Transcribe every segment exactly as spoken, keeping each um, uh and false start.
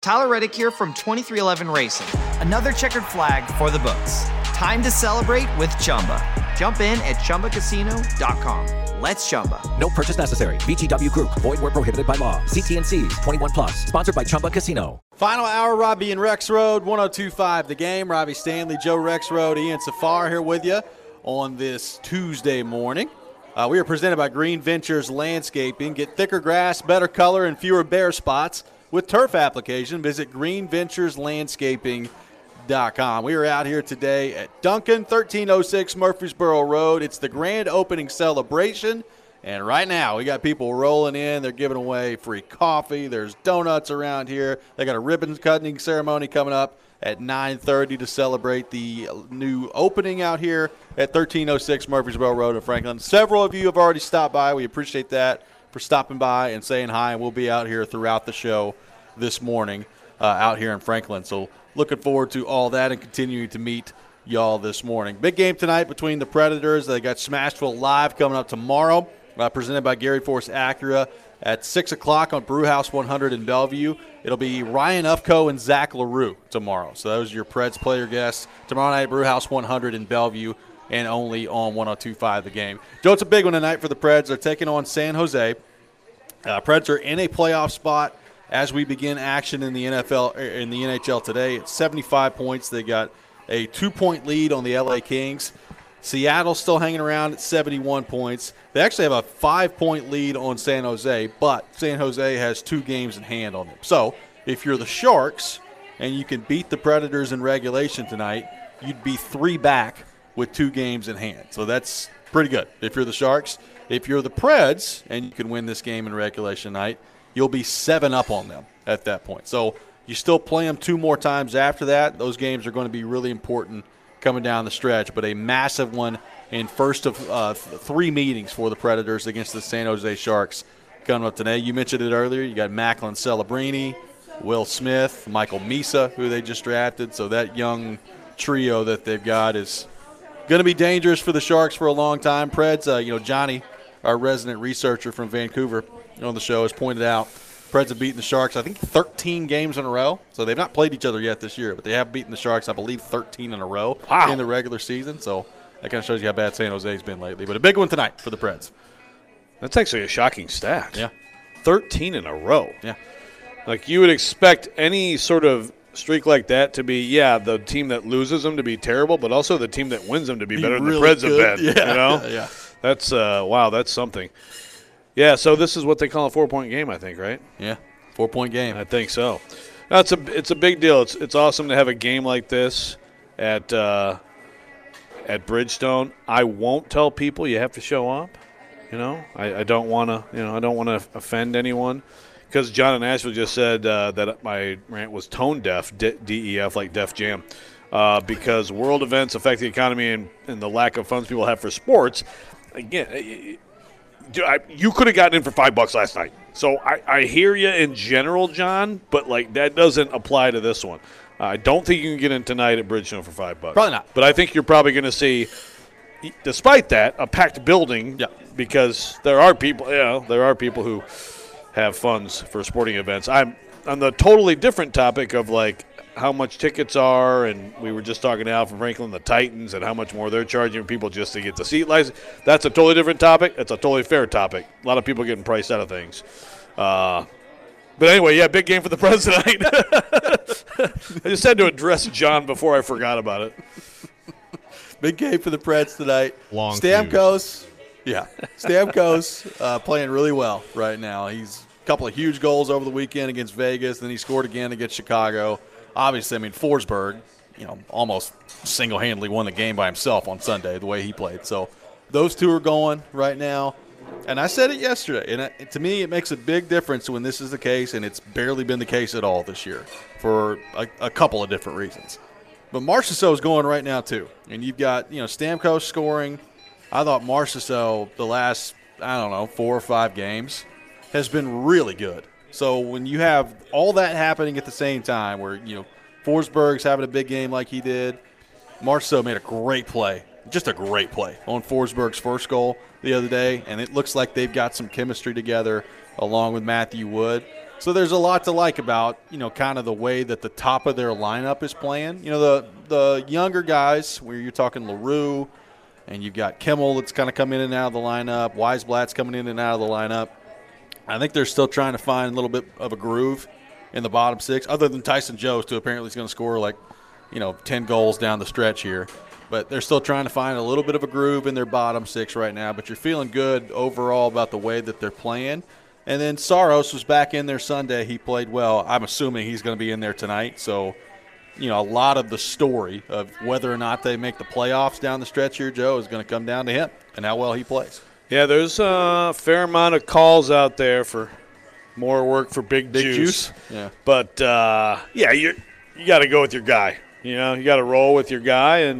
Tyler Reddick here from twenty-three eleven Racing. Another checkered flag for the books. Time to celebrate with Chumba. Jump in at Chumba Casino dot com. Let's Chumba. No purchase necessary. V G W Group. Void where prohibited by law. See T and C's. twenty-one plus. Sponsored by Chumba Casino. Final hour, Robbie and Rexroad, one oh two point five The Game. Robbie Stanley, Joe Rexroad, Ian Safar here with you on this Tuesday morning. Uh, we are presented by Green Ventures Landscaping. Get thicker grass, better color, and fewer bare spots with turf application. Visit green ventures landscaping dot com. We are out here today at Duncan, thirteen oh six Murfreesboro Road. It's the grand opening celebration, and right now we got people rolling in. They're giving away free coffee. There's donuts around here. They got a ribbon cutting ceremony coming up at nine thirty to celebrate the new opening out here at thirteen oh six Murfreesboro Road in Franklin. Several of you have already stopped by. We appreciate that for stopping by and saying hi, and we'll be out here throughout the show this morning uh, out here in Franklin. So looking forward to all that and continuing to meet y'all this morning. Big game tonight between the Predators. They got Smashville Live coming up tomorrow, uh, presented by Gary Force Acura at six o'clock on Brewhouse one hundred in Bellevue. It'll be Ryan Ufko and Zach LaRue tomorrow. So those are your Preds player guests. Tomorrow night, Brewhouse one hundred in Bellevue, and only on one oh two point five The Game. Joe, it's a big one tonight for the Preds. They're taking on San Jose. Uh, Preds are in a playoff spot as we begin action in the N F L in the N H L today. It's seventy-five points. They got a two-point lead on the L A Kings. Seattle's still hanging around at seventy-one points. They actually have a five-point lead on San Jose, but San Jose has two games in hand on them. So if you're the Sharks and you can beat the Predators in regulation tonight, you'd be three back with two games in hand. So that's pretty good if you're the Sharks. If you're the Preds and you can win this game in regulation night, you'll be seven up on them at that point. So you still play them two more times after that. Those games are going to be really important coming down the stretch, but a massive one in first of uh, three meetings for the Predators against the San Jose Sharks coming up today. You mentioned it earlier. You got Macklin Celebrini, Will Smith, Michael Misa, who they just drafted. So that young trio that they've got is going to be dangerous for the Sharks for a long time. Preds, uh, you know, Johnny, our resident researcher from Vancouver on the show, has pointed out Preds have beaten the Sharks, I think, thirteen games in a row. So they've not played each other yet this year, but they have beaten the Sharks, I believe, thirteen in a row wow. in the regular season. So that kind of shows you how bad San Jose's been lately. But a big one tonight for the Preds. That's actually a shocking stat. Yeah. thirteen in a row. Yeah. Like you would expect any sort of streak like that to be, yeah, the team that loses them to be terrible, but also the team that wins them to be, be better really than the Preds good. have been. Yeah. You know? yeah. That's, uh, wow, that's something. Yeah, so this is what they call a four-point game, I think, right? Yeah, four-point game. I think so. That's a it's a big deal. It's it's awesome to have a game like this at uh, at Bridgestone. I won't tell people you have to show up. You know, I, I don't want to. You know, I don't want to offend anyone because John in Nashville just said uh, that my rant was tone deaf, D E F like Def Jam, uh, because world events affect the economy and, and the lack of funds people have for sports. Again. It, I, you could have gotten in for five bucks last night. So I, I hear you in general, John, but like that doesn't apply to this one. Uh, I don't think you can get in tonight at Bridgestone for five bucks. Probably not. But I think you're probably going to see, despite that, a packed building. Yeah. Because there are people, you know, there are people who have funds for sporting events. I'm on the totally different topic of like how much tickets are, and we were just talking to Al from Franklin, the Titans, and how much more they're charging people just to get the seat license. That's a totally different topic. It's a totally fair topic. A lot of people getting priced out of things. Uh, but anyway, yeah, big game for the Preds tonight. I just had to address John before I forgot about it. Big game for the Preds tonight. Long Stamkos, yeah, Stamkos uh, playing really well right now. He's a couple of huge goals over the weekend against Vegas, then he scored again against Chicago. Obviously, I mean, Forsberg, you know, almost single-handedly won the game by himself on Sunday, the way he played. So those two are going right now. And I said it yesterday, and it, to me it makes a big difference when this is the case, and it's barely been the case at all this year for a, a couple of different reasons. But Marchessault is going right now too. And you've got, you know, Stamkos scoring. I thought Marchessault the last, I don't know, four or five games has been really good. So when you have all that happening at the same time where, you know, Forsberg's having a big game like he did, Marchessault made a great play, just a great play on Forsberg's first goal the other day, and it looks like they've got some chemistry together along with Matthew Wood. So there's a lot to like about, you know, kind of the way that the top of their lineup is playing. You know, the the younger guys, where you're talking LaRue, and you've got Kimmel that's kind of coming in and out of the lineup, Weisblatt's coming in and out of the lineup. I think they're still trying to find a little bit of a groove in the bottom six, other than Tyson Jost, who apparently is going to score like, you know, ten goals down the stretch here. But they're still trying to find a little bit of a groove in their bottom six right now. But you're feeling good overall about the way that they're playing. And then Saros was back in there Sunday. He played well. I'm assuming he's going to be in there tonight. So, you know, a lot of the story of whether or not they make the playoffs down the stretch here, Joe, is going to come down to him and how well he plays. Yeah, there's a fair amount of calls out there for more work for Big, Big Juice. Juice? Yeah. But, uh, yeah, you you got to go with your guy. You know, you got to roll with your guy. And,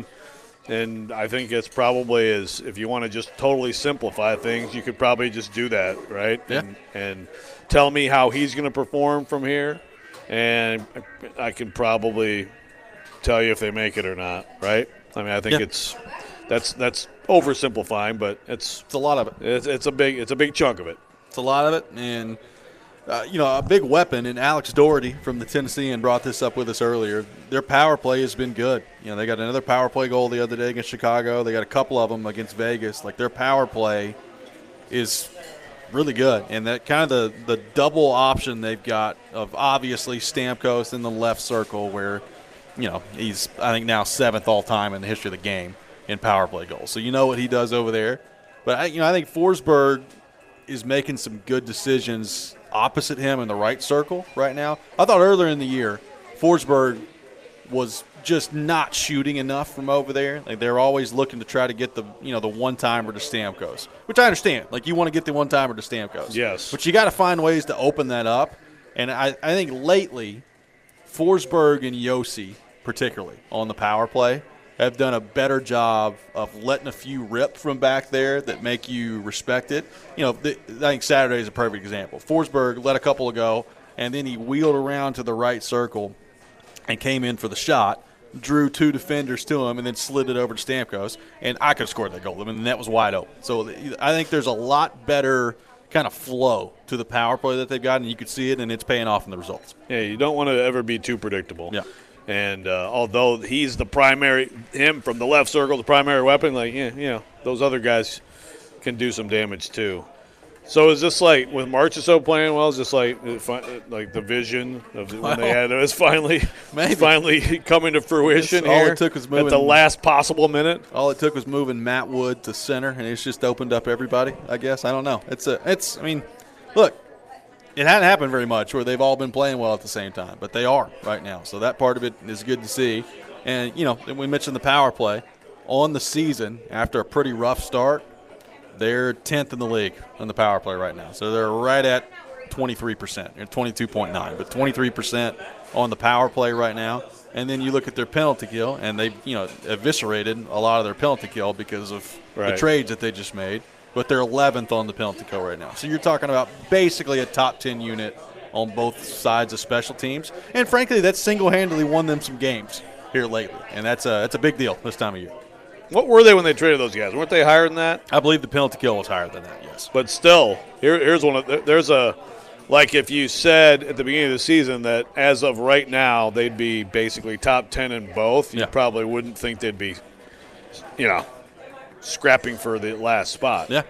and I think it's probably is if you want to just totally simplify things, you could probably just do that, right? Yeah. And, and tell me how he's going to perform from here. And I can probably tell you if they make it or not, right? I mean, I think Yeah. it's that's that's oversimplifying, but it's It's a lot of it. it's, it's a big it's a big chunk of it. It's a lot of it. And, uh, you know, a big weapon, and Alex Doherty from the Tennessean brought this up with us earlier. Their power play has been good. You know, they got another power play goal the other day against Chicago. They got a couple of them against Vegas. Like, their power play is really good. And that kind of the, the double option they've got of obviously Stamkos in the left circle where, you know, he's, I think, now seventh all-time in the history of the game in power play goals. So you know what he does over there. But, I, you know, I think Forsberg is making some good decisions opposite him in the right circle right now. I thought earlier in the year Forsberg was just not shooting enough from over there. Like, they're always looking to try to get the, you know, the one-timer to Stamkos, which I understand. Like, you want to get the one-timer to Stamkos. Yes. But you got to find ways to open that up. And I, I think lately Forsberg and Yossi, particularly on the power play, have done a better job of letting a few rip from back there that make you respect it. You know, the, I think Saturday is a perfect example. Forsberg let a couple go, and then he wheeled around to the right circle and came in for the shot, drew two defenders to him, and then slid it over to Stamkos. And I could have scored that goal. I mean, the net was wide open. So I think there's a lot better kind of flow to the power play that they've got, and you could see it, and it's paying off in the results. Yeah, you don't want to ever be too predictable. Yeah. And uh, although he's the primary, him from the left circle, the primary weapon, like, yeah, you know, those other guys can do some damage too. So is this like, with Marchessault playing well, is this like like the vision of when they had it was finally Maybe. finally coming to fruition All it here took was at moving- the last possible minute? All it took was moving Matt Wood to center, and it's just opened up everybody, I guess. I don't know. It's a, it's. I mean, look, it hadn't happened very much where they've all been playing well at the same time, but they are right now. So that part of it is good to see. And, you know, we mentioned the power play. On the season, after a pretty rough start, they're tenth in the league on the power play right now. So they're right at twenty-three percent, or twenty-two point nine, but twenty-three percent on the power play right now. And then you look at their penalty kill, and they've, you know, eviscerated a lot of their penalty kill because of Right. the trades that they just made. But they're eleventh on the penalty kill right now. So you're talking about basically a top ten unit on both sides of special teams. And frankly, that's single-handedly won them some games here lately. And that's a, that's a big deal this time of year. What were they when they traded those guys? Weren't they higher than that? I believe the penalty kill was higher than that, yes. But still, here, here's one of there's a like if you said at the beginning of the season that as of right now they'd be basically top ten in both, you Yeah. probably wouldn't think they'd be, you know, scrapping for the last spot. Yeah.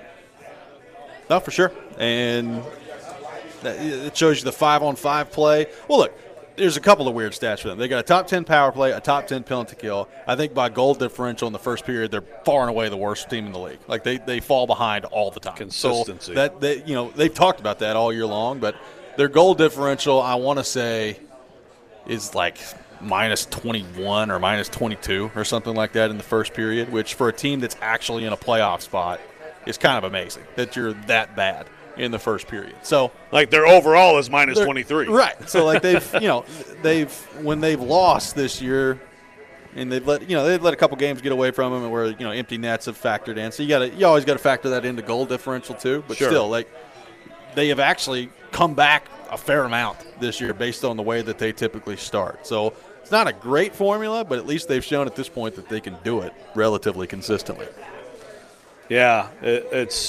No, for sure. And that- it shows you the five-on-five play. Well, look, there's a couple of weird stats for them. They got a top ten power play, a top ten penalty kill. I think by goal differential in the first period, they're far and away the worst team in the league. Like, they, they fall behind all the time. Consistency. So that, they, you know, they've talked about that all year long, but their goal differential, I want to say, is like minus twenty-one or minus twenty-two or something like that in the first period, which for a team that's actually in a playoff spot is kind of amazing that you're that bad in the first period. So Like their overall is minus they're- twenty-three. right? So like they've, you know, they've when they've lost this year, and they've let you know they've let a couple games get away from them, and where you know empty nets have factored in. So you got to you always got to factor that into goal differential too. But Sure. still, like they have actually come back a fair amount this year based on the way that they typically start. So it's not a great formula, but at least they've shown at this point that they can do it relatively consistently. Yeah, it, it's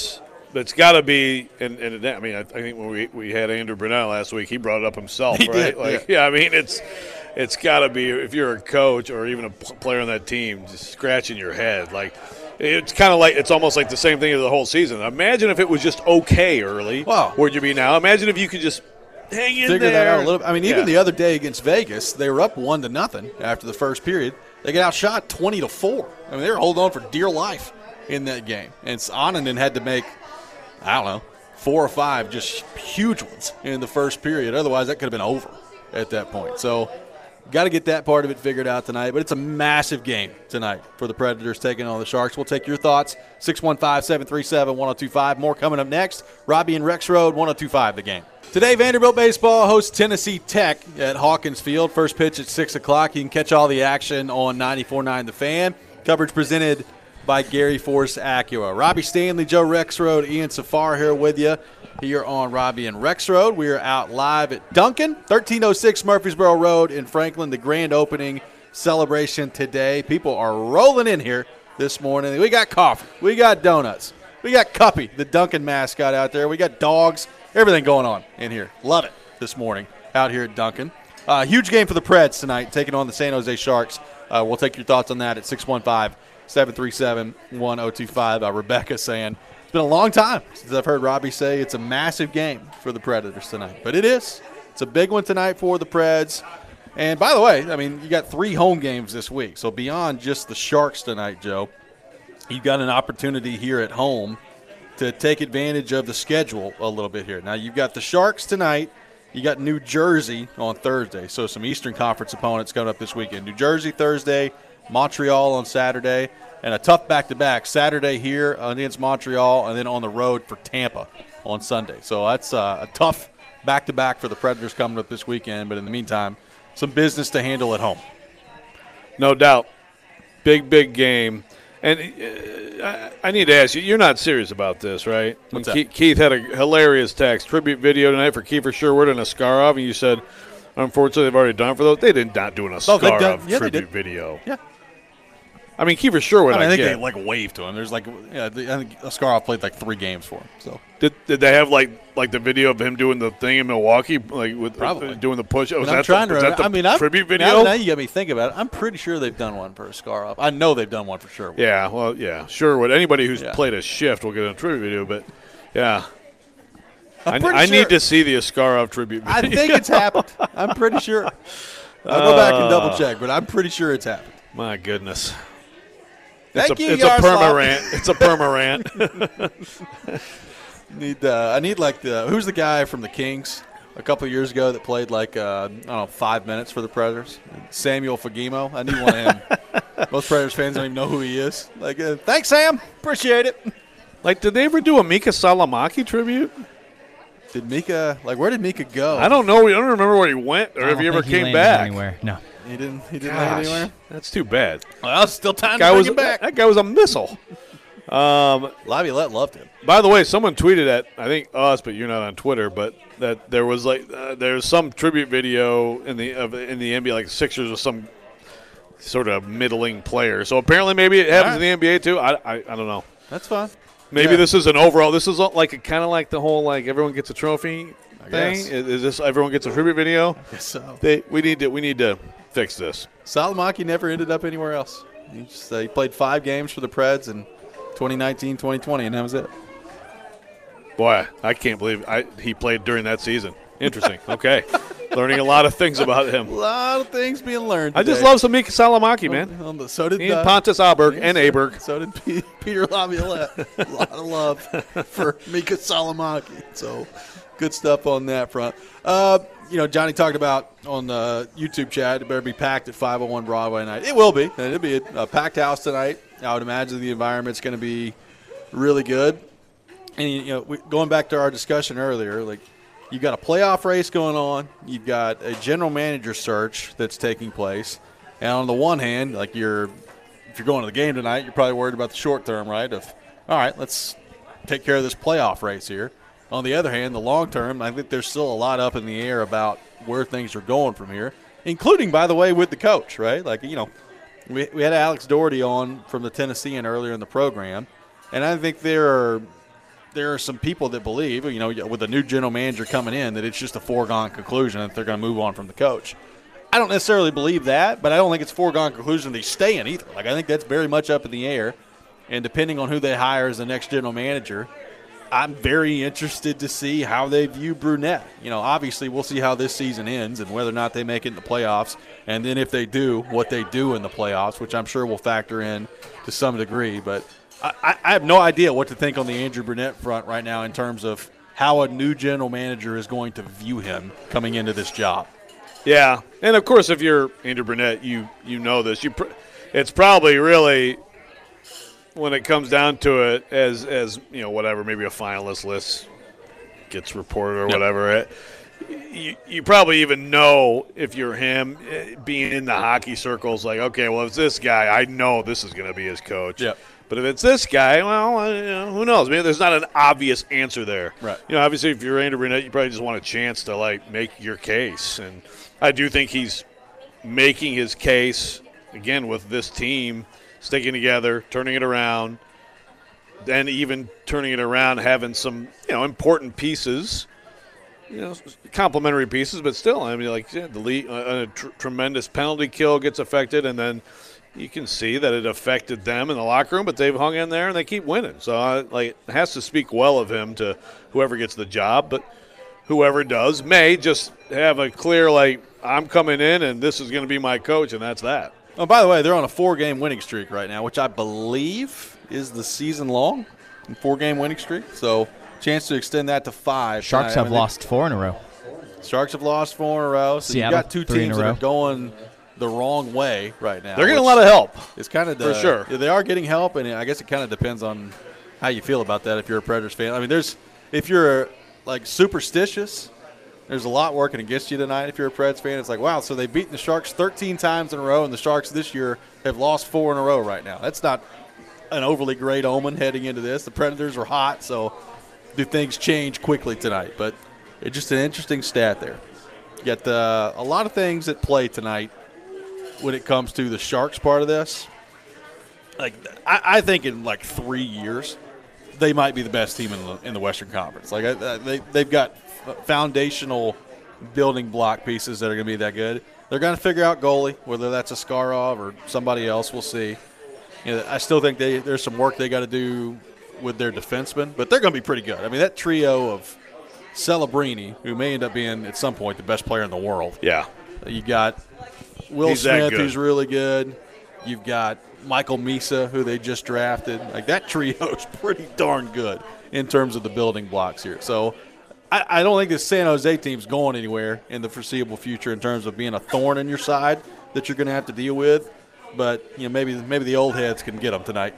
it's got to be, and, and I mean, I, I think when we, we had Andrew Brunell last week, he brought it up himself, he right? Did, like, yeah. yeah, I mean, it's it's got to be, if you're a coach or even a player on that team, just scratching your head. Like, it's kind of like, it's almost like the same thing as the whole season. Imagine if it was just okay early. Wow. Where'd you be now? Imagine if you could just hang in Figure there. that out a little bit. I mean, even Yeah. the other day against Vegas, they were up one to nothing after the first period. They got outshot twenty to four. I mean, they were holding on for dear life in that game. And Ananden had to make, I don't know, four or five just huge ones in the first period. Otherwise, that could have been over at that point. So, got to get that part of it figured out tonight. But it's a massive game tonight for the Predators taking on the Sharks. We'll take your thoughts. six one five, seven three seven, one oh two five. More coming up next. Robbie and Rex Road, one oh two five The Game. Today, Vanderbilt baseball hosts Tennessee Tech at Hawkins Field. First pitch at six o'clock. You can catch all the action on ninety-four point nine The Fan. Coverage presented by Gary Force Acura. Robbie Stanley, Joe Rexroad, Ian Safar here with you here on Robbie and Rex Road. We are out live at Duncan, thirteen oh six Murfreesboro Road in Franklin, the grand opening celebration today. People are rolling in here this morning. We got coffee. We got donuts. We got Cuppy, the Duncan mascot out there. We got dogs. Everything going on in here. Love it this morning out here at Duncan. Uh, huge game for the Preds tonight, taking on the San Jose Sharks. Uh, we'll take your thoughts on that at six one five, seven three seven, one oh two five. Uh, Rebecca saying, it's been a long time since I've heard Robbie say it's a massive game for the Predators tonight. But it is. It's a big one tonight for the Preds. And by the way, I mean, you got three home games this week. So beyond just the Sharks tonight, Joe, you've got an opportunity here at home to take advantage of the schedule a little bit here. Now, you've got the Sharks tonight. You got New Jersey on Thursday. So some Eastern Conference opponents coming up this weekend. New Jersey Thursday, Montreal on Saturday, and a tough back-to-back Saturday here against Montreal and then on the road for Tampa on Sunday. So that's uh, a tough back-to-back for the Predators coming up this weekend. But in the meantime, some business to handle at home. No doubt. Big, big game. And uh, I, I need to ask you, you're not serious about this, right? What's When that? Keith, Keith had a hilarious text, tribute video tonight for Kiefer Sherwood and Askarov, and you said, unfortunately, they've already done it for those. They did not do an Oh, they've Askarov done- yeah, they tribute did. video. Yeah. I mean, Kiefer Sherwood, I, mean, I, I think get. they like waved to him. There's like, yeah, the, I think Askarov played like three games for him. So Did, did they have like like the video of him doing the thing in Milwaukee, like with Probably. uh, doing the push? Oh, was But I'm that trying the, to was that remember. the I mean, I'm, tribute video? Now, now you got me thinking about it. I'm pretty sure they've done one for Askarov. I know they've done one for sure. Yeah, well, yeah, Sherwood. Anybody who's Yeah. played a shift will get a tribute video, but yeah. I, I'm pretty I sure- need to see the Askarov tribute video. I think it's happened. I'm pretty sure. I'll go back and double check, but I'm pretty sure it's happened. My goodness. Thank it's a, you, It's a Yaroslav. perma rant. It's a perma rant. Need uh, I need like the who's the guy from the Kings a couple of years ago that played like uh, I don't know five minutes for the Predators? Samuel Fagimo. I need one of him. Most Predators fans don't even know who he is. Like, uh, thanks, Sam. Appreciate it. Like, did they ever do a Mika Salamaki tribute? Did Mika like where did Mika go? I don't know. I don't remember where he went or I if don't he ever think came landed back. Anywhere. No. He didn't. He didn't land Gosh, anywhere. that's too bad. Well, it's still time Guy to bring was him back. that guy was a missile. Um, Laviolette loved him. By the way, someone tweeted at I think us, but you're not on Twitter. But that there was like uh, there's some tribute video in the of, in the N B A, like Sixers with some sort of middling player. So apparently, maybe it happens All right. in the N B A too. I, I, I don't know. That's fine. Maybe Yeah. this is an overall. This is like a kind of like the whole like everyone gets a trophy I thing. guess. Is, is this everyone gets a tribute video? So They we need to we need to fix this. Salamaki never ended up anywhere else. He just uh, he played five games for the Preds in twenty nineteen, twenty twenty, and that was it. Boy, I can't believe I, he played during that season. Interesting. Okay, learning a lot of things about A him. lot of things being learned. I just today. love some Mika Salamaki, man. On the- so did He and uh, Pontus Aberg yeah, and so- Aberg. So did P- Peter Laviolette. A lot of love for Mika Salamaki. So good stuff on that front. Uh, you know, Johnny talked about on the YouTube chat, it better be packed at five oh one Broadway night. It will be. And it'll be a, a packed house tonight. I would imagine the environment's going to be really good. And, you know, we, going back to our discussion earlier, like, you've got a playoff race going on. You've got a general manager search that's taking place. And on the one hand, like you're, if you're going to the game tonight, you're probably worried about the short term, right? Of, all right, let's take care of this playoff race here. On the other hand, the long term, I think there's still a lot up in the air about where things are going from here, including, by the way, with the coach, right? Like, you know, we, we had Alex Doherty on from the Tennessean earlier in the program, and I think there are – there are some people that believe, you know, with a new general manager coming in, that it's just a foregone conclusion that they're going to move on from the coach. I don't necessarily believe that, but I don't think it's a foregone conclusion that he's staying either. Like, I think that's very much up in the air. And depending on who they hire as the next general manager, I'm very interested to see how they view Brunette. You know, obviously we'll see how this season ends and whether or not they make it in the playoffs. And then if they do, what they do in the playoffs, which I'm sure will factor in to some degree. But I, I have no idea what to think on the Andrew Brunette front right now in terms of how a new general manager is going to view him coming into this job. Yeah, and of course, if you're Andrew Brunette, you you know this. You, pr- it's probably really, when it comes down to it, as as you know, whatever, maybe a finalist list gets reported or yep. whatever. It, you you probably even know, if you're him, being in the hockey circles, like, okay, well, if it's this guy, I know this is going to be his coach. Yep. But if it's this guy, well, uh, you know, who knows? Maybe there's not an obvious answer there. Right. You know, obviously, if you're Andrew Brunette, you probably just want a chance to, like, make your case. And I do think he's making his case, again, with this team, sticking together, turning it around, then even turning it around, having some, you know, important pieces, you know, complementary pieces, but still, I mean, like, yeah, the lead, a, a tr- tremendous penalty kill gets affected, and then you can see that it affected them in the locker room, but they've hung in there and they keep winning. So, uh, like, it has to speak well of him to whoever gets the job, but whoever does may just have a clear, like, I'm coming in and this is going to be my coach, and that's that. Oh, by the way, they're on a four-game winning streak right now, which I believe is the season-long four-game winning streak. So, chance to extend that to five. Sharks I have mean, lost four in a row. Sharks have lost four in a row. So Seattle, you've got two three teams in a that row. are going the wrong way right now. They're getting a which lot of help. It's kind of the, for sure. They are getting help, and I guess it kind of depends on how you feel about that if you're a Predators fan. I mean, there's if you're, like, superstitious, there's a lot working against you tonight if you're a Preds fan. It's like, wow, so they've beaten the Sharks thirteen times in a row, and the Sharks this year have lost four in a row right now. That's not an overly great omen heading into this. The Predators are hot, so do things change quickly tonight? But it's just an interesting stat there. You got uh, a lot of things at play tonight when it comes to the Sharks part of this. Like, I, I think in like three years, they might be the best team in the in the Western Conference. Like, I, they they've got foundational building block pieces that are going to be that good. They're going to figure out goalie, whether that's Askarov or somebody else. We'll see. You know, I still think they there's some work they got to do with their defensemen, but they're going to be pretty good. I mean, that trio of Celebrini, who may end up being at some point the best player in the world. Yeah. You got Will He's that Smith, good. who's really good. You've got Michael Misa, who they just drafted. Like, that trio is pretty darn good in terms of the building blocks here. So I, I don't think this San Jose team's going anywhere in the foreseeable future in terms of being a thorn in your side that you're going to have to deal with. But, you know, maybe maybe the old heads can get them tonight.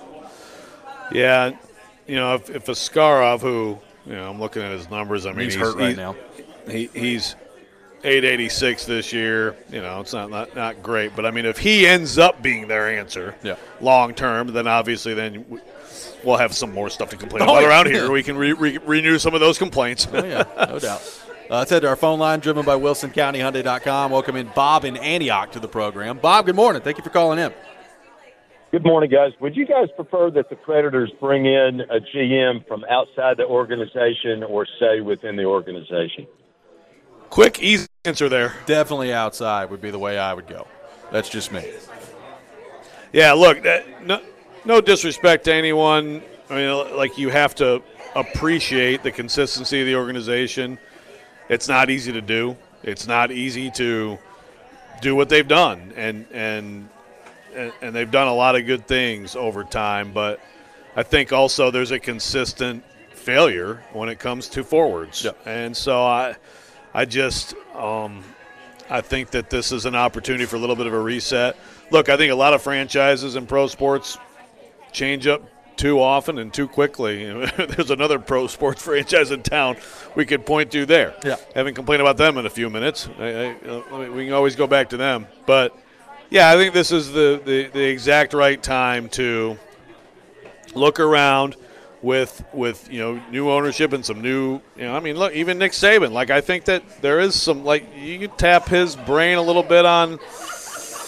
Yeah, you know, if, if Askarov, who, you know, I'm looking at his numbers. I mean, he's, he's hurt right he's, now. He, he's eight eighty-six this year. You know, it's not, not not great. But, I mean, if he ends up being their answer Yeah. long term, then obviously then we- we'll have some more stuff to complain Oh, about yeah. around here. We can re- re- renew some of those complaints. Oh, yeah, no doubt. Uh, let's head to our phone line, driven by Wilson County Hyundai dot com. Welcome in Bob in Antioch to the program. Bob, good morning. Thank you for calling in. Good morning, guys. Would you guys prefer that the Predators bring in a G M from outside the organization or stay within the organization? Quick, easy answer there. Definitely outside would be the way I would go. That's just me. Yeah, look, that, no, no disrespect to anyone. I mean, like, you have to appreciate the consistency of the organization. It's not easy to do. It's not easy to do what they've done, and and and they've done a lot of good things over time. But I think also there's a consistent failure when it comes to forwards, Yeah. and so I, I just, um, I think that this is an opportunity for a little bit of a reset. Look, I think a lot of franchises in pro sports change up too often and too quickly. There's another pro sports franchise in town we could point to there. Yeah. Haven't complained about them in a few minutes. I, I, we can always go back to them. But, yeah, I think this is the, the, the exact right time to look around with, with, you know, new ownership and some new, you know, I mean, look, even Nick Saban. Like, I think that there is some, like, you can tap his brain a little bit on –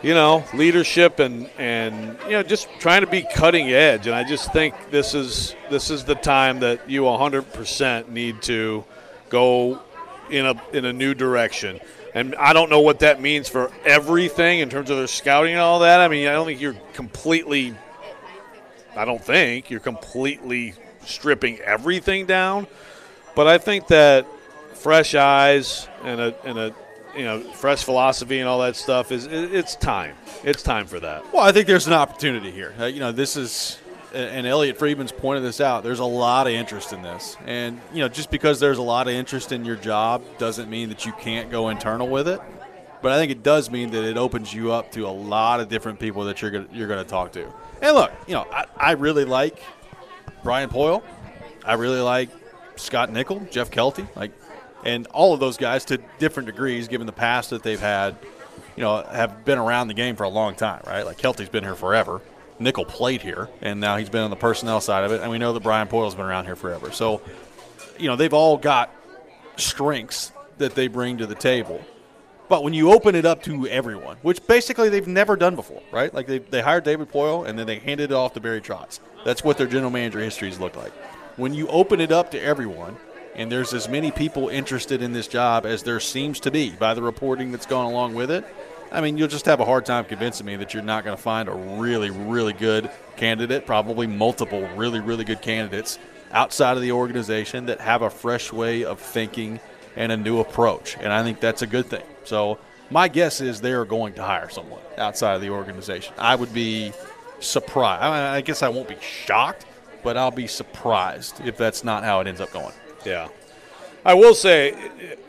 you know, leadership and, and you know, just trying to be cutting edge. And I just think this is this is the time that you one hundred percent need to go in a in a new direction. And I don't know what that means for everything in terms of their scouting and all that. I mean, I don't think you're completely – I don't think you're completely stripping everything down. But I think that fresh eyes and a, and a you know, fresh philosophy and all that stuff is it, it's time. It's time for that. Well, I think there's an opportunity here. Uh, you know, this is – and Elliot Friedman's pointed this out. There's a lot of interest in this. And, you know, just because there's a lot of interest in your job doesn't mean that you can't go internal with it. But I think it does mean that it opens you up to a lot of different people that you're gonna, you're going to talk to. And look, you know, I, I really like Brian Poyle. I really like Scott Nickel, Jeff Kelty, like, and all of those guys to different degrees, given the past that they've had, you know, have been around the game for a long time, right? Like Kelty's been here forever. Nickel played here, and now he's been on the personnel side of it, and we know that Brian Poyle's been around here forever. So, you know, they've all got strengths that they bring to the table. But when you open it up to everyone, which basically they've never done before, right? Like they, they hired David Poyle, and then they handed it off to Barry Trotz. That's what their general manager histories look like. When you open it up to everyone, and there's as many people interested in this job as there seems to be by the reporting that's gone along with it, I mean, you'll just have a hard time convincing me that you're not going to find a really, really good candidate, probably multiple really, really good candidates outside of the organization that have a fresh way of thinking and a new approach. And I think that's a good thing. So my guess is they are going to hire someone outside of the organization. I would be surprised. I, mean, I guess I won't be shocked, but I'll be surprised if that's not how it ends up going. Yeah. I will say,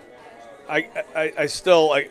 I, I, I still – I.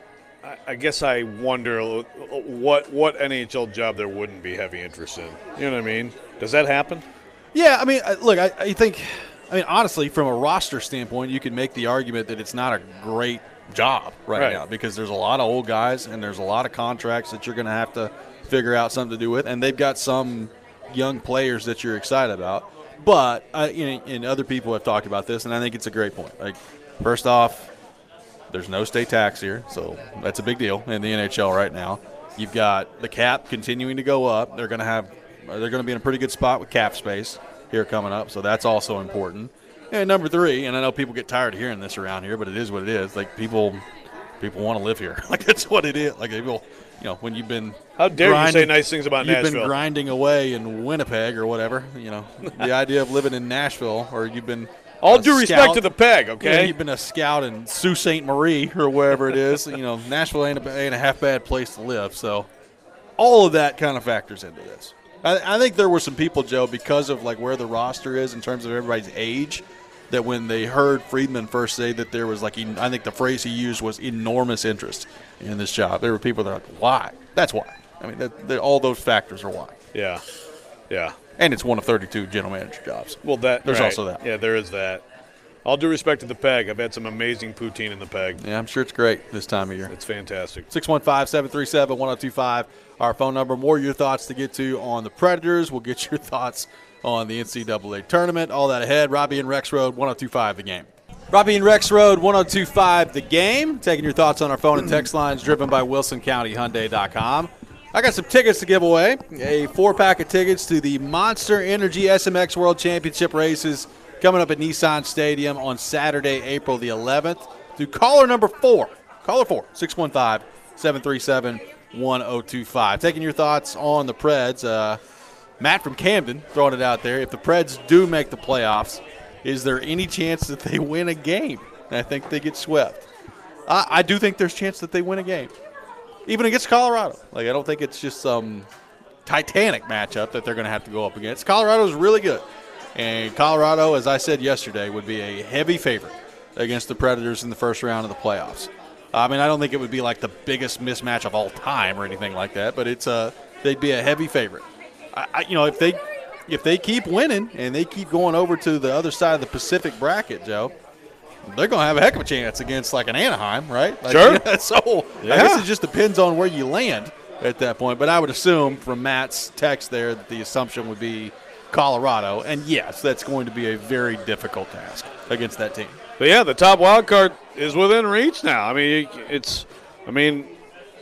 I guess I wonder what what N H L job there wouldn't be heavy interest in. You know what I mean? Does that happen? Yeah, I mean, look, I, I think, I mean, honestly, from a roster standpoint, you can make the argument that it's not a great job right, right. now because there's a lot of old guys and there's a lot of contracts that you're going to have to figure out something to do with, and they've got some young players that you're excited about. But, uh, you know, and other people have talked about this, and I think it's a great point. Like, first off, there's no state tax here, so that's a big deal in the N H L right now. You've got the cap continuing to go up. They're going to have, they're going to be in a pretty good spot with cap space here coming up, so that's also important. And number three, and I know people get tired of hearing this around here, but it is what it is. Like people, people want to live here. Like that's what it is. Like people, you know, when you've been how dare grinding, you say nice things about you've Nashville? You've been grinding away in Winnipeg or whatever. You know, the idea of living in Nashville, or you've been. All due respect to the Peg, okay? Yeah, you've been a scout in Sault Ste. Marie or wherever it is. You know, Nashville ain't a, ain't a half bad place to live. So all of that kind of factors into this. I, I think there were some people, Joe, because of like where the roster is in terms of everybody's age, that when they heard Friedman first say that there was like, I think the phrase he used was enormous interest in this job. There were people that are like, why? That's why. I mean, that, that, all those factors are why. Yeah, yeah. And it's one of thirty-two general manager jobs. Well, that there's right. also that. Yeah, there is that. All due respect to the Peg, I've had some amazing poutine in the Peg. Yeah, I'm sure it's great this time of year. It's fantastic. six one five, seven three seven, one oh two five, our phone number. More of your thoughts to get to on the Predators. We'll get your thoughts on the N C double A tournament. All that ahead. Robbie and Rex Road, one oh two five The Game. Robbie and Rex Road, one oh two five The Game. Taking your thoughts on our phone and text lines, driven by Wilson County Hyundai dot com. I got some tickets to give away. A four-pack of tickets to the Monster Energy S M X World Championship races coming up at Nissan Stadium on Saturday, April the eleventh. To caller number four. Caller four, six one five, seven three seven, one oh two five. Taking your thoughts on the Preds. Uh, Matt from Camden throwing it out there. If the Preds do make the playoffs, is there any chance that they win a game? I think they get swept. I, I do think there's a chance that they win a game. Even against Colorado. Like, I don't think it's just some titanic matchup that they're going to have to go up against. Colorado's really good. And Colorado, as I said yesterday, would be a heavy favorite against the Predators in the first round of the playoffs. I mean, I don't think it would be like the biggest mismatch of all time or anything like that, but it's a, they'd be a heavy favorite. I, I, you know, if they if they keep winning and they keep going over to the other side of the Pacific bracket, Joe, they're going to have a heck of a chance against like an Anaheim, right? Like, sure. Yeah, so yeah. I guess it just depends on where you land at that point. But I would assume from Matt's text there that the assumption would be Colorado. And, yes, that's going to be a very difficult task against that team. But, yeah, the top wild card is within reach now. I mean, it's – I mean,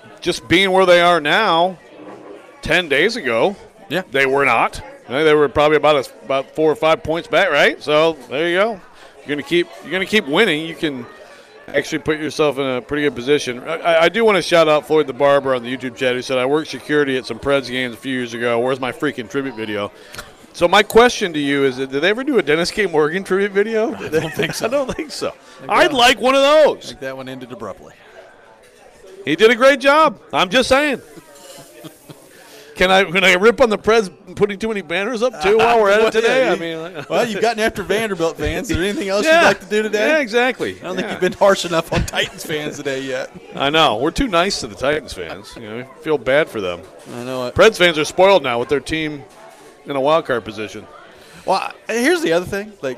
just being where they are now, ten days ago, Yeah. they were not. They were probably about a, about four or five points back, right? So there you go. You're gonna keep you're gonna keep winning. You can actually put yourself in a pretty good position. I, I do want to shout out Floyd the Barber on the YouTube chat who said, I worked security at some Preds games a few years ago. Where's my freaking tribute video? So my question to you is, did they ever do a Dennis K. Morgan tribute video? I don't think so. I don't think so. I'd like one of those. I think that one ended abruptly. He did a great job. I'm just saying. Can I can I rip on the Preds putting too many banners up, too, while we're at it today? I mean, like, well, you've gotten after Vanderbilt fans. Is there anything else yeah. you'd like to do today? Yeah, exactly. I don't think yeah. you've been harsh enough on Titans fans today yet. I know. We're too nice to the Titans fans. You know, we feel bad for them. I know it. Preds fans are spoiled now with their team in a wild card position. Well, here's the other thing. Like,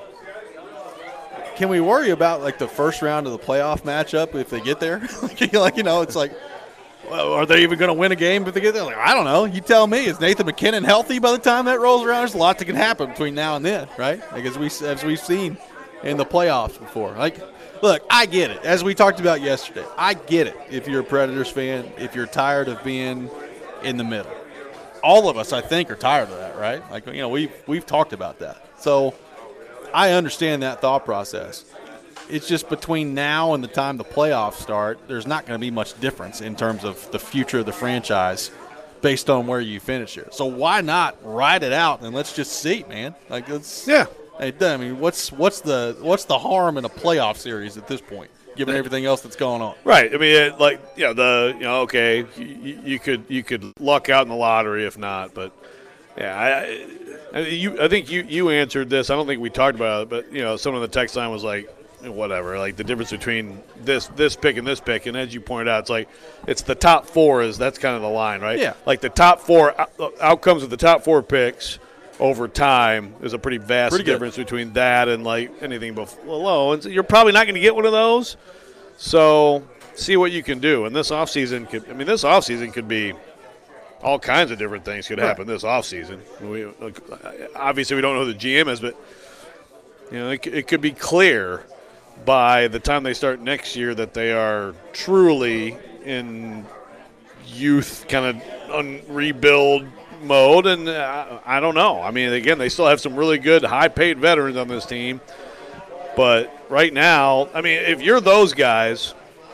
can we worry about, like, the first round of the playoff matchup if they get there? like, you know, it's like, well, are they even going to win a game if they get there? Like, I don't know. You tell me. Is Nathan McKinnon healthy by the time that rolls around? There's a lot that can happen between now and then, right? Like, as, we, as we've seen in the playoffs before. Like, look, I get it. As we talked about yesterday, I get it if you're a Predators fan, if you're tired of being in the middle. All of us, I think, are tired of that, right? Like, you know, we've, we've talked about that. So I understand that thought process. It's just between now and the time the playoffs start, there's not going to be much difference in terms of the future of the franchise based on where you finish here. So why not ride it out and let's just see, man? Like, it's yeah. I mean, what's what's the what's the harm in a playoff series at this point, given everything else that's going on? Right. I mean, it, like you know, the you know, okay, you, you could you could luck out in the lottery if not, but yeah, I, I you I think you you answered this. I don't think we talked about it, but you know, someone on the text line was like, whatever, like the difference between this this pick and this pick, and as you pointed out, it's like it's the top four is that's kind of the line, right? Yeah. Like the top four out, outcomes of the top four picks over time is a pretty vast pretty difference between that and like anything below. And so you're probably not going to get one of those. So see what you can do. And this offseason could, I mean, this offseason could be all kinds of different things could happen right. this offseason. We obviously we don't know who the G M is, but you know it, it could be clear by the time they start next year that they are truly in youth kind of un- rebuild mode, and uh, I don't know. I mean, again, they still have some really good high-paid veterans on this team, but right now, I mean, if you're those guys,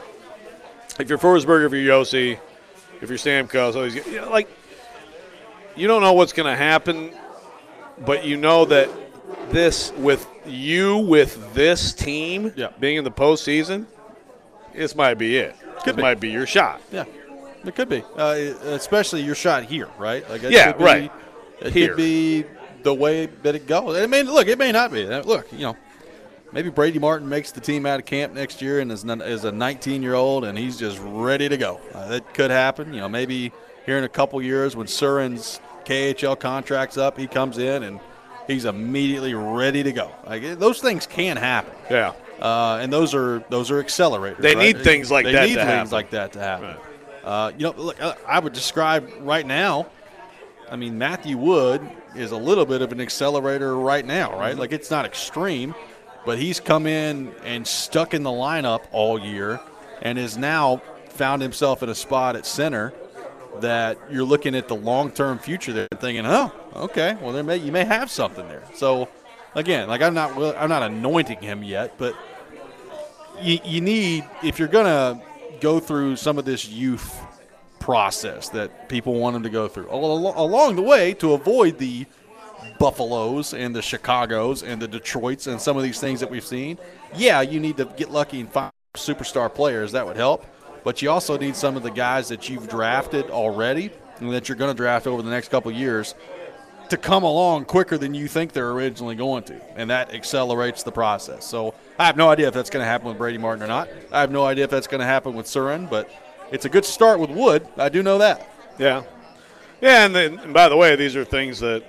if you're Forsberg, if you're Yossi, if you're Stamkos, so you know, like, you don't know what's going to happen, but you know that this with you with this team yeah. being in the postseason, this might be it. Could this be. might be your shot. Yeah, it could be, uh, especially your shot here, right? Like it yeah, could be, right. It here. could be the way that it goes. I mean, look, it may not be. Look, you know, maybe Brady Martin makes the team out of camp next year and is, is a nineteen-year-old and he's just ready to go. Uh, that could happen. You know, maybe here in a couple years when Surin's K H L contract's up, he comes in and he's immediately ready to go. Like those things can happen. Yeah, uh, and those are those are accelerators. They right? need things like they that need to things happen. like that to happen. Right. Uh, you know, look, I would describe right now. I mean, Matthew Wood is a little bit of an accelerator right now, right? Mm-hmm. Like it's not extreme, but he's come in and stuck in the lineup all year, and is now found himself in a spot at center that you're looking at the long-term future there and thinking, oh, okay, well, there may you may have something there. So, again, like I'm not I'm not anointing him yet, but you, you need, if you're going to go through some of this youth process that people want him to go through, al- along the way to avoid the Buffaloes and the Chicagos and the Detroits and some of these things that we've seen, yeah, you need to get lucky and find superstar players. That would help. But you also need some of the guys that you've drafted already and that you're going to draft over the next couple of years to come along quicker than you think they're originally going to, and that accelerates the process. So I have no idea if that's going to happen with Brady Martin or not. I have no idea if that's going to happen with Surin, but it's a good start with Wood. I do know that. Yeah. Yeah, and, then, and by the way, these are things that,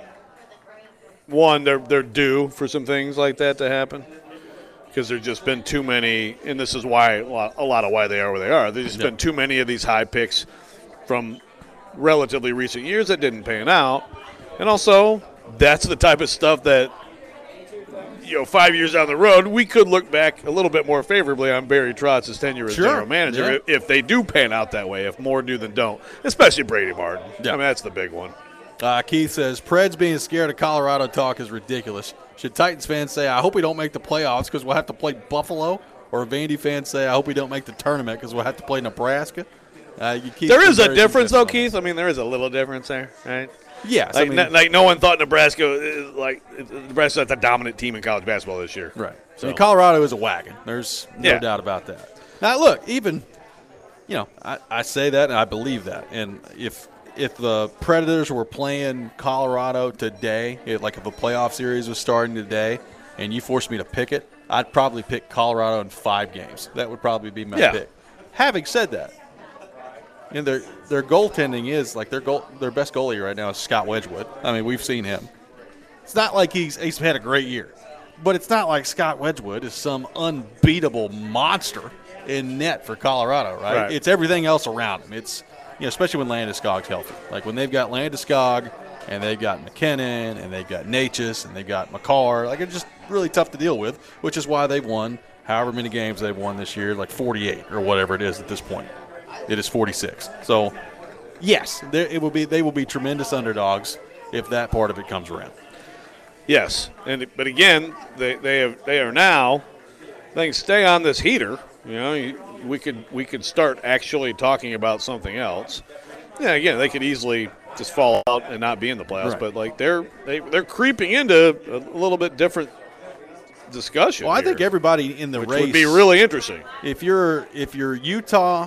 one, they're, they're due for some things like that to happen. Because there's just been too many, and this is why a lot, a lot of why they are where they are. There's just yep. been too many of these high picks from relatively recent years that didn't pan out. And also, that's the type of stuff that you know, five years down the road, we could look back a little bit more favorably on Barry Trotz's tenure as Sure. general manager Yeah. if, if they do pan out that way, if more do than don't, especially Brady Martin. Yeah. I mean, that's the big one. Uh, Keith says, Preds being scared of Colorado talk is ridiculous. Should Titans fans say, I hope we don't make the playoffs because we'll have to play Buffalo? Or Vandy fans say, I hope we don't make the tournament because we'll have to play Nebraska? Uh, you keep There is a comparisons difference, though, different. Keith. I mean, there is a little difference there, right? Yes. Like, I mean, no, like no one thought Nebraska, is like Nebraska's the dominant team in college basketball this year. right. So. I mean, Colorado is a wagon. There's no Yeah. doubt about that. Now, look, even, you know, I, I say that and I believe that. And if if the Predators were playing Colorado today, it, like if a playoff series was starting today and you forced me to pick it, I'd probably pick Colorado in five games. That would probably be my Yeah. pick. Having said that, and their their goaltending is like their goal their best goalie right now is Scott Wedgwood. I mean, we've seen him. It's not like he's he's had a great year, but it's not like Scott Wedgwood is some unbeatable monster in net for Colorado, right? Right. It's everything else around him. It's you know, especially when Landeskog's healthy. Like when they've got Landeskog and they've got McKinnon and they've got Natchez and they've got McCarr. Like it's just really tough to deal with, which is why they've won however many games they've won this year, like forty-eight or whatever it is at this point. It is forty-six. So, yes, there, it will be. They will be tremendous underdogs if that part of it comes around. Yes, and but again, they they have they are now. They can stay on this heater. You know, you, we could we could start actually talking about something else. Yeah, again, they could easily just fall out and not be in the playoffs. Right. But like they're they they're creeping into a little bit different discussion. Well, I here, think everybody in the which race would be really interesting. If you're if you're Utah,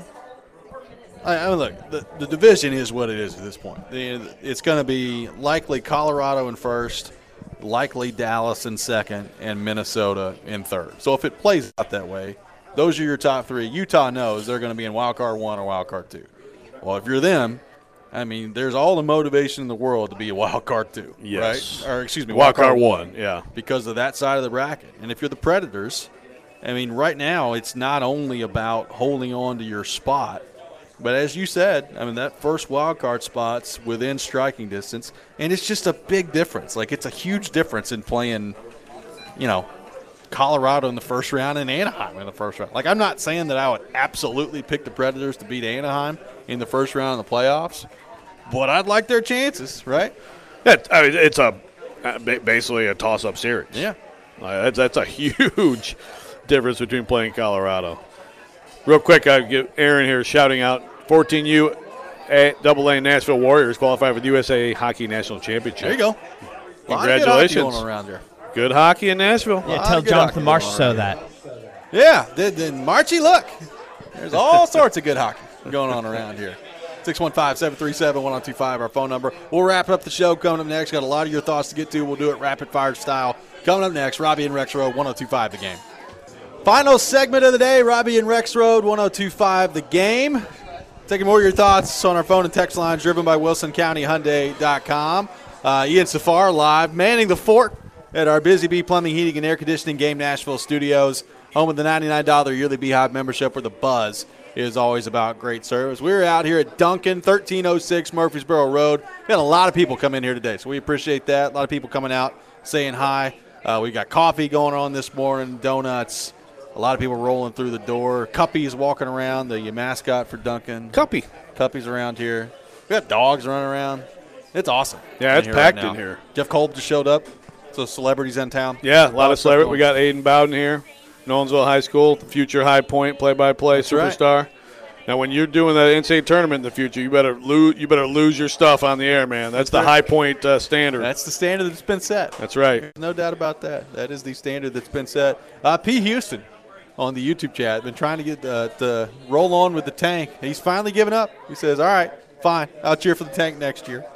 I, I mean, look, the, the division is what it is at this point. The- It's going to be likely Colorado in first, likely Dallas in second, and Minnesota in third. So if it plays out that way, those are your top three. Utah knows they're going to be in wild card one or wild card two. Well, if you're them, I mean, there's all the motivation in the world to be a wild card two, Yes. right? Or excuse me, Wild card one, yeah. because of that side of the bracket. And if you're the Predators, I mean, right now it's not only about holding on to your spot, but as you said, I mean, that first wild card spot's within striking distance, and it's just a big difference. Like, it's a huge difference in playing, you know, Colorado in the first round and Anaheim in the first round. Like, I'm not saying that I would absolutely pick the Predators to beat Anaheim in the first round of the playoffs, but I'd like their chances, right? Yeah, I mean, it's a uh, ba- basically a toss-up series. Yeah. Uh, that's, that's a huge difference between playing Colorado. Real quick, I give Aaron here shouting out fourteen U double A Nashville Warriors qualified for the U S A Hockey National Championship. There you go. Congratulations. A lot of good hockey going on around here. Good hockey in Nashville. Yeah, lot tell of good Jonathan hockey Marsh going on so right that. Yeah, then, then Marchie, look. There's all sorts of good hockey going on around here. six one five, seven three seven, one oh two five, our phone number. We'll wrap up the show coming up next. Got a lot of your thoughts to get to. We'll do it rapid fire style. Coming up next, Robbie and Rex Road, one oh two five The Game. Final segment of the day, Robbie and Rex Road, one oh two five The Game. Taking more of your thoughts on our phone and text lines driven by Wilson County Hyundai dot com. Uh, Ian Safar live, manning the fort at our Busy Bee Plumbing, Heating, and Air Conditioning Game Nashville studios. Home of the ninety-nine dollars yearly Beehive membership where the buzz is always about great service. We're out here at Duncan, thirteen oh six Murfreesboro Road. We got a lot of people come in here today, so we appreciate that. A lot of people coming out, saying hi. Uh, we got coffee going on this morning, donuts. A lot of people rolling through the door. Cuppy's walking around, the mascot for Duncan. Cuppy. Cuppy's around here. We got dogs running around. It's awesome. Yeah, in it's here packed right now. in here. Jeff Kolb just showed up. So celebrities in town. Yeah, a lot of stuff celebrities. going We got Aiden Bowden here, Nolensville High School, future High Point play-by-play That's right. superstar. Now, when you're doing that N C A A tournament in the future, you better lose. You better lose your stuff on the air, man. That's, the right. High Point uh, standard. That's the standard that's been set. That's right. No doubt about that. That is the standard that's been set. Uh, P. Houston on the YouTube chat been trying to get uh, to roll on with the tank. He's finally given up. He says, all right, fine. I'll cheer for the tank next year.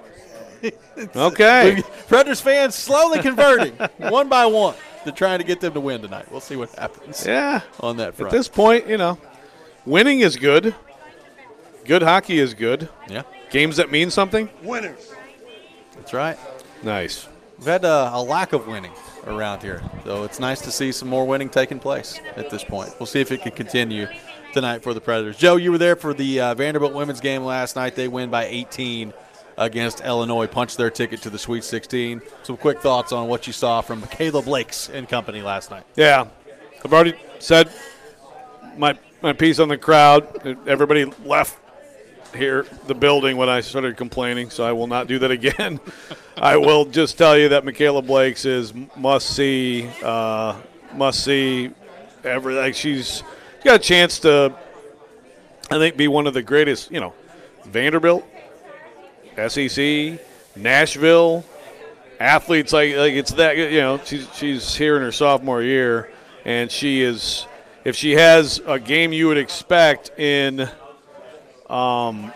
Okay. Predators fans slowly converting one by one to trying to get them to win tonight. We'll see what happens Yeah. on that At front. this point, you know, winning is good. Good hockey is good. yeah, Games that mean something. that's right. Nice. We've had uh, a lack of winning around here, so it's nice to see some more winning taking place at this point. We'll see if it can continue tonight for the Predators. Joe, you were there for the uh, Vanderbilt women's game last night. They win by eighteen against Illinois, punched their ticket to the Sweet sixteen. Some quick thoughts on what you saw from Michaela Blakes and company last night. Yeah, I've already said my my piece on the crowd. Everybody left here the building when I started complaining, so I will not do that again. I will just tell you that Michaela Blakes is must see, uh, must see. Every like she's got a chance to, I think, be one of the greatest. You know, Vanderbilt, S E C, Nashville, athletes like like it's that. You know, she's she's here in her sophomore year, and she is. If she has a game you would expect in, um,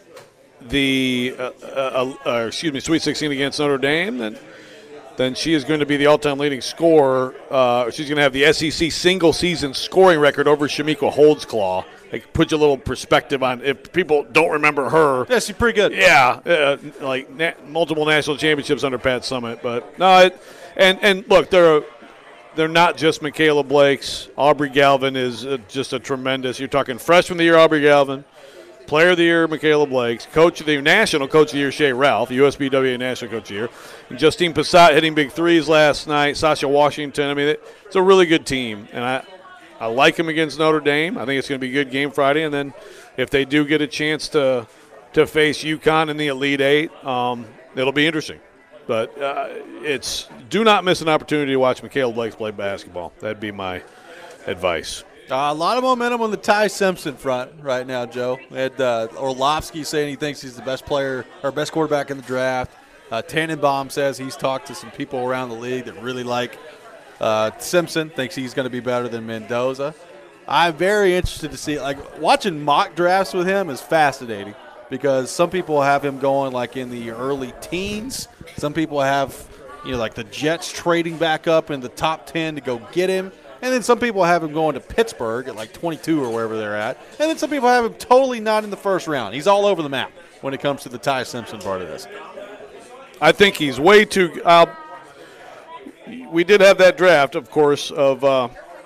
the uh, uh, uh, excuse me, Sweet sixteen against Notre Dame, then then she is going to be the all-time leading scorer. Uh, she's going to have the S E C single-season scoring record over Shamika Holdsclaw. Like, put you a little perspective on if people don't remember her. Yeah, she's pretty good. Yeah, uh, like na- multiple national championships under Pat Summitt. But no, it, and and look, they're they're not just Michaela Blakes. Aubrey Galvin is uh, just a tremendous. You're talking freshman of the year, Aubrey Galvin. Player of the Year, Michaela Blakes. Coach of the Year, National Coach of the Year, Shea Ralph. U S B W A National Coach of the Year. And Justine Passat hitting big threes last night. Sasha Washington. I mean, it, it's a really good team. And I, I like them against Notre Dame. I think it's going to be a good game Friday. And then if they do get a chance to to face UConn in the Elite Eight, um, it'll be interesting. But uh, it's do not miss an opportunity to watch Michaela Blakes play basketball. That'd be my advice. Uh, a lot of momentum on the Ty Simpson front right now, Joe. We had uh, Orlovsky saying he thinks he's the best player or best quarterback in the draft. Uh, Tannenbaum says he's talked to some people around the league that really like uh, Simpson, thinks he's going to be better than Mendoza. I'm very interested to see, like, watching mock drafts with him is fascinating because some people have him going, like, in the early teens. Some people have, you know, like the Jets trading back up in the top ten to go get him. And then some people have him going to Pittsburgh at like twenty-two or wherever they're at. And then some people have him totally not in the first round. He's all over the map when it comes to the Ty Simpson part of this. I think he's way too uh, – we did have that draft, of course, of, uh,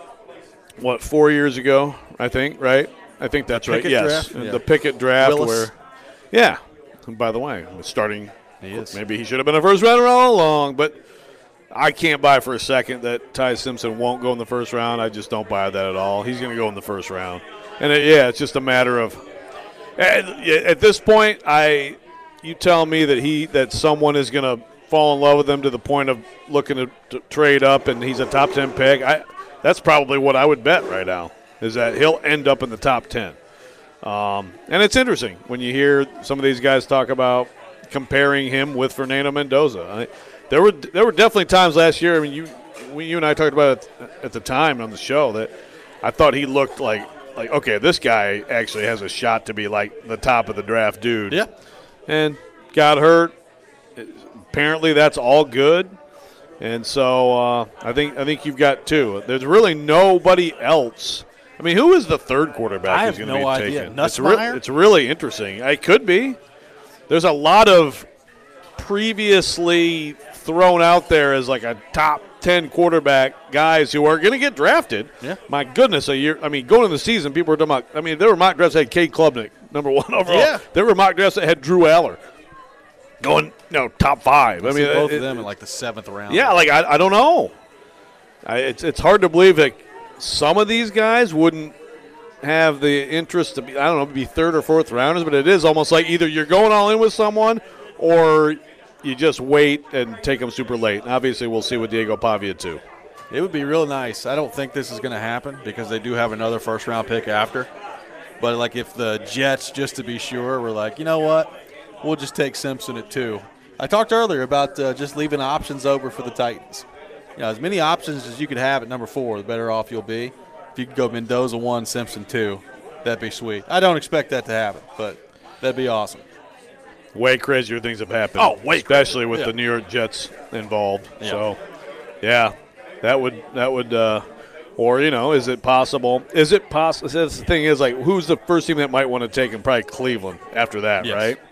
what, four years ago, I think, right? I think that's right, yes. Draft? Yeah. The Pickett draft Willis. where – yeah. And by the way, starting He is. – maybe he should have been a first rounder all along, but – I can't buy for a second that Ty Simpson won't go in the first round. I just don't buy that at all. He's going to go in the first round. And, it, yeah, it's just a matter of at, at this point, I you tell me that he that someone is going to fall in love with him to the point of looking to, to trade up and he's a top ten pick. I That's probably what I would bet right now is that he'll end up in the top ten. Um, and it's interesting when you hear some of these guys talk about comparing him with Fernando Mendoza. I, There were there were definitely times last year. I mean, you we, you and I talked about it at the time on the show that I thought he looked like like okay, this guy actually has a shot to be like the top of the draft dude. Yeah, and got hurt. Apparently, that's all good. And so uh, I think I think you've got two. There's really nobody else. I mean, who is the third quarterback I who's have going to no be idea. taken? It's, re- Nussmeier? it's really interesting. It could be. There's a lot of previously thrown out there as like a top ten quarterback guys who are going to get drafted. Yeah. My goodness, a year. I mean, going into the season, people were talking about. I mean, there were mock drafts that had Cade Klubnik, number one overall. Yeah. There were mock drafts that had Drew Aller going, you know, top five. I, I mean, both it, of them it, in like the seventh round. yeah, like I, I don't know. I, it's it's hard to believe that some of these guys wouldn't have the interest to be. I don't know, be third or fourth rounders, but it is almost like either you're going all in with someone or you just wait and take them super late. And obviously, we'll see with Diego Pavia, too. It would be real nice. I don't think this is going to happen because they do have another first-round pick after. But, like, if the Jets, just to be sure, were like, you know what, we'll just take Simpson at two. I talked earlier about uh, just leaving options over for the Titans. You know, as many options as you could have at number four, the better off you'll be. If you could go Mendoza one, Simpson two, that'd be sweet. I don't expect that to happen, but that'd be awesome. Way crazier things have happened. Oh, way especially with yeah. the New York Jets involved. Yeah. So, yeah, that would that would, uh, or you know, is it possible? Is it possible? The thing is, like, who's the first team that might want to take him? Probably Cleveland after that, Yes. right?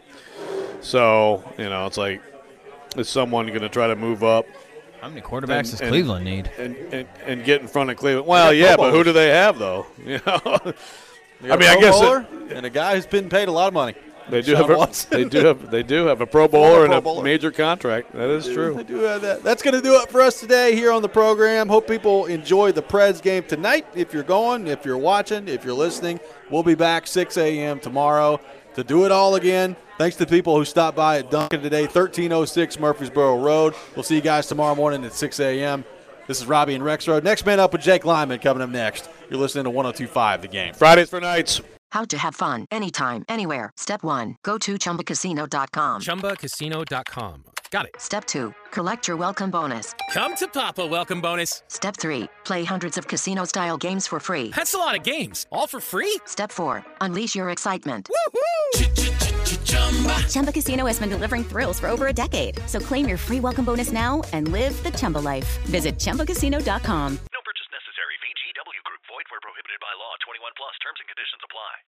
So, you know, it's like, is someone going to try to move up? How many quarterbacks And- does and- Cleveland need? And, and and get in front of Cleveland. Well, They got yeah, Pro but who Bowlers. do they have though? You know, They I got mean, a I Pro guess Bowler it- and a guy who's been paid a lot of money. They do Deshaun have a, Watson. they do have they do have a Pro Bowler Pro and a Bowler. major contract. That is true. They do have that. That's going to do it for us today here on the program. Hope people enjoy the Preds game tonight. If you're going, if you're watching, if you're listening, we'll be back six a.m. tomorrow to do it all again. Thanks to the people who stopped by at Dunkin' today, thirteen oh six Murfreesboro Road. We'll see you guys tomorrow morning at six a.m. This is Robbie and Rex Road. Next man up with Jake Lyman coming up next. You're listening to one oh two point five The Game. Fridays for Nights. How to have fun anytime, anywhere. Step one, go to chumba casino dot com. chumba casino dot com. Got it. Step two, collect your welcome bonus. Come to Papa welcome bonus. Step three, play hundreds of casino-style games for free. That's a lot of games, all for free? Step four, unleash your excitement. Chumba Casino has been delivering thrills for over a decade. So claim your free welcome bonus now and live the Chumba life. Visit chumba casino dot com.